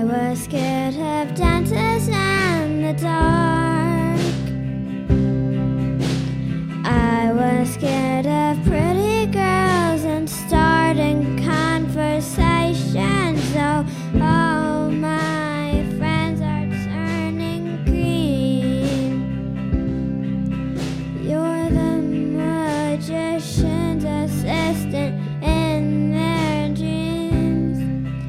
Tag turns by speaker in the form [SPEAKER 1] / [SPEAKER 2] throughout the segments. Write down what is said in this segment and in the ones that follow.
[SPEAKER 1] was scared of dances in the dark. I was scared of pretty girls and starting conversations. Oh, all my friends are turning green. You're the magician's assistant in their dreams.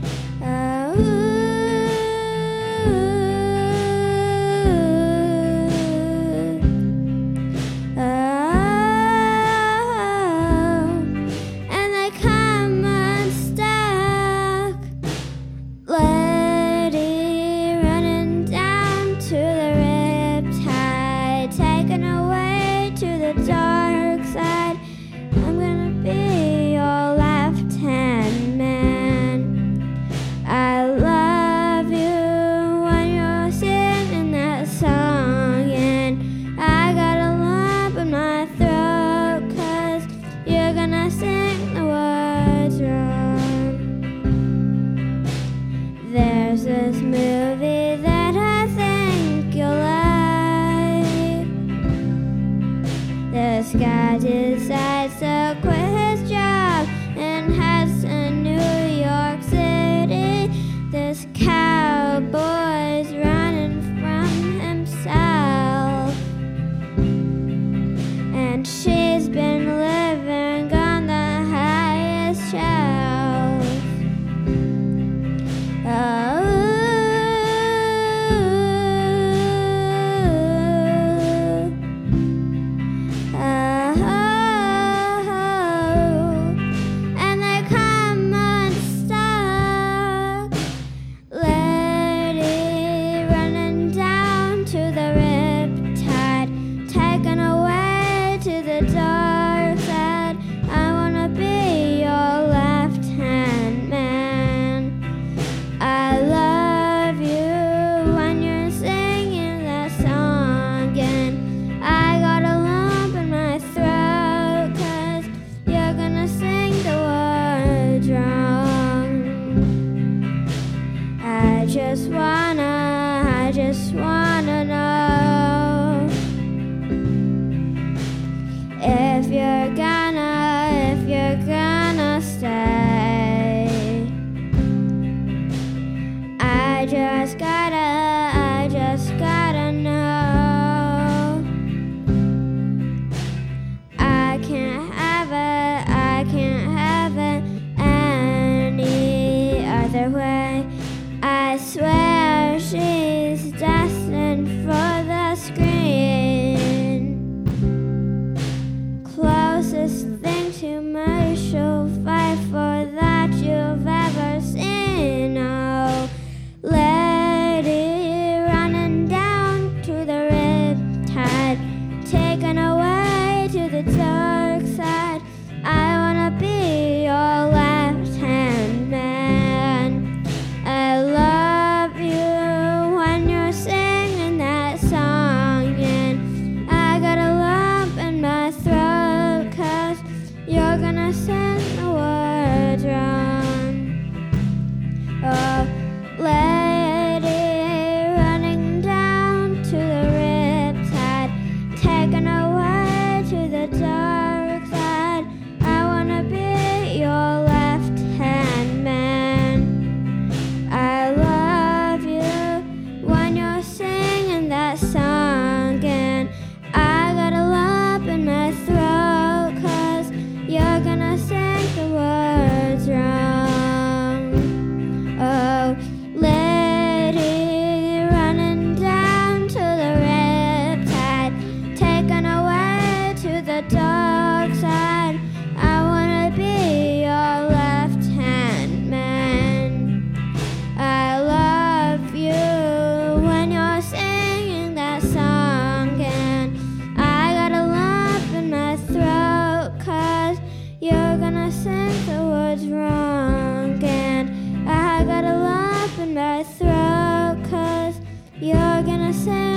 [SPEAKER 1] And they come unstuck. Lady running down to the riptide, taken away to the dark side. I'm gonna be your left-hand man. I love you when you're singing that song, and I got a lump in my throat 'cause you're gonna sing the words wrong. There's this movie that I think you'll like. This guy decides to quit his job and heads to New York City. This cowboy's running from himself, and she's been living on the highest shelf. And they come unstuck. Lady running down to the riptide, taken away to the dark side. I wanna be your left-hand man. I love you when you're singing that song, and I got a lump in my throat 'cause you're gonna sing the words wrong. I just wanna know if you're gonna stay. I just gotta know. I can't have it any other way. I swear she's destined for the screen. Closest thing to Michelle Pfeiffer that you've ever seen. Oh, lady running down to the riptide, taken away to the dark side. I wanna be your left-hand man. I love you when you're singing that song, and I got a lump in my throat 'cause you're gonna sing the words wrong. Oh, lady running down to the riptide, taken away to the dark side. I wanna be your left-hand man. I love you when you're singing that song, and I got a lump in my throat 'cause you're gonna sing the words wrong. Oh, lady running down to the riptide, taken away to the dark side. I wanna be your left-hand man. I love you when you're singing that song, and I got a lump in my throat 'cause you're gonna sing the words wrong. And I got a lump in my throat 'cause you're gonna sing